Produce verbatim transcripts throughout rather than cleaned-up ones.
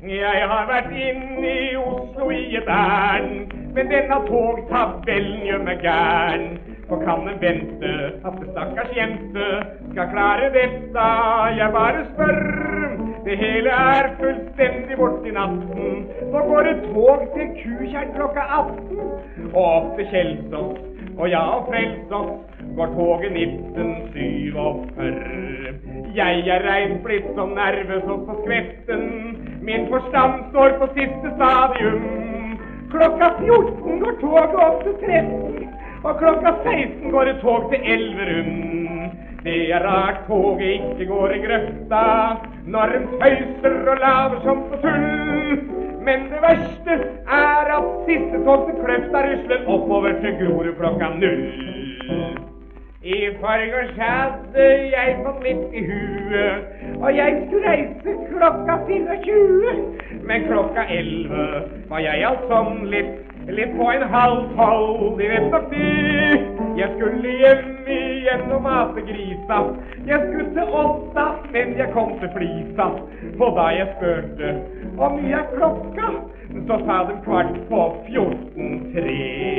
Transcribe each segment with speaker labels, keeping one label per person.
Speaker 1: Jeg har vært inn i Oslo i et ærend, men denne togtabellen gjør meg gæren. For kan den vente at det stakkars jente skal klare dette? Jeg bare spør. Det hele er fullstendig bort i natten. Så går det tog til Kukjern klokka atten. Og opp til Kjelsås, og ja, og Frelsås, går toget nitten syvogfyrre. Jeg er reint blitt så nervøs og så skvetten. Min forstand står på siste stadium. Klokka fjorten går toget opp til tretten. Og klokka seksten går det tog til Elverum. Det er rart toget ikke går i grøfta når en tøyser og laver som på tull. Men det verste er at siste tog til Kløfta rusler oppover til Grorud klokka null. I forgårs hadde jeg fått litt i huet, og jeg skulle reise klokka tjuefire. Men klokka elleve var jeg alt som litt Litt på en halv tolv, de vet nok de. Jeg skulle hjem igjen og mate grisa. Jeg skulle til åtta, men jeg kom til flisa. Og da jeg spurte hvor mye er klokka, så sa de kvart på fjorten tre.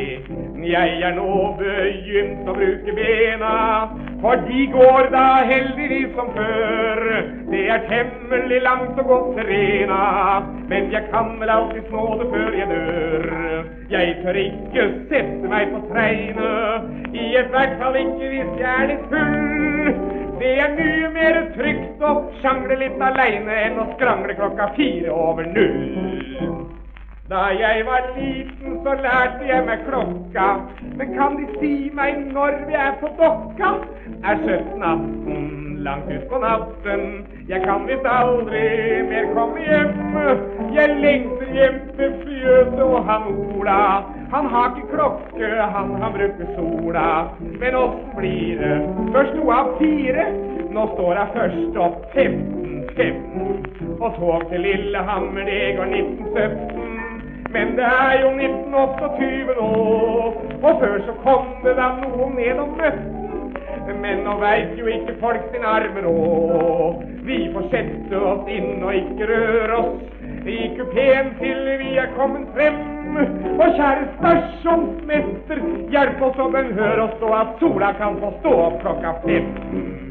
Speaker 1: Jeg er nå begynt å bruke bena, for de går da heldigvis som før. Det er temmelig langt å gå til Rena, men jeg kan vel alltid snå det før jeg dør. Jeg tør ikke sette meg på treinet, i et hvert fall ikke hvis jeg er litt full. Det er mye mer trygt å sjangle litt alene enn å skrangle klokka fire over null. Da jeg var liten så lærte jeg meg klokka, men kan de si meg når vi er på dokka? Er sytten atten langt ut på natten, jeg kan visst aldri mer komme hjem. Jeg lengter hjem til fjøset og han Ola. Han har ikke klokke, han har brukt sola. Men åssen blir det? Først to av fire, nå står jeg først opp femten femten. Og tog til Lillehammer, det går nitten sytten. Men det er jo nitten tjueåtte nå, og før så kom det da noen ned og møtten. Men nå vet jo ikke folk sin arme nå. Vi får sette oss inn og ikke røre oss i kupeen til vi er kommet frem. Og kjære stasjonsmester, hjelp oss og benhør oss så at sola kan få stå opp klokka fem.